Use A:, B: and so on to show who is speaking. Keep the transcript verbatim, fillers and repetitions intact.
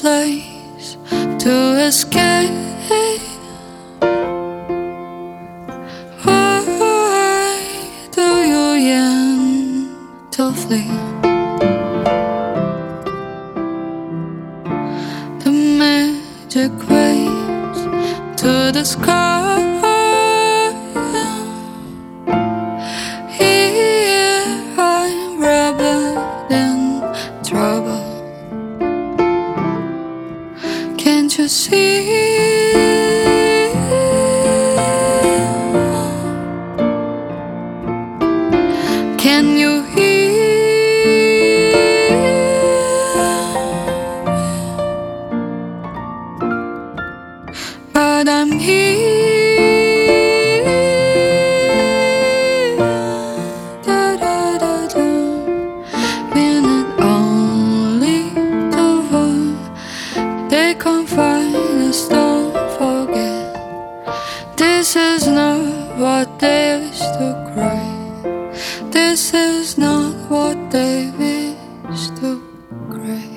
A: place to escape. Why do you yearn to flee? The magic waves to the sky. Here I'm wrapped in trouble. Can't you see? Can you hear? But I'm here. Da, da, da, da. Minute only to vote. They can't find us, don't forget. This is not what they wish to cry. This is not what they wish to cry.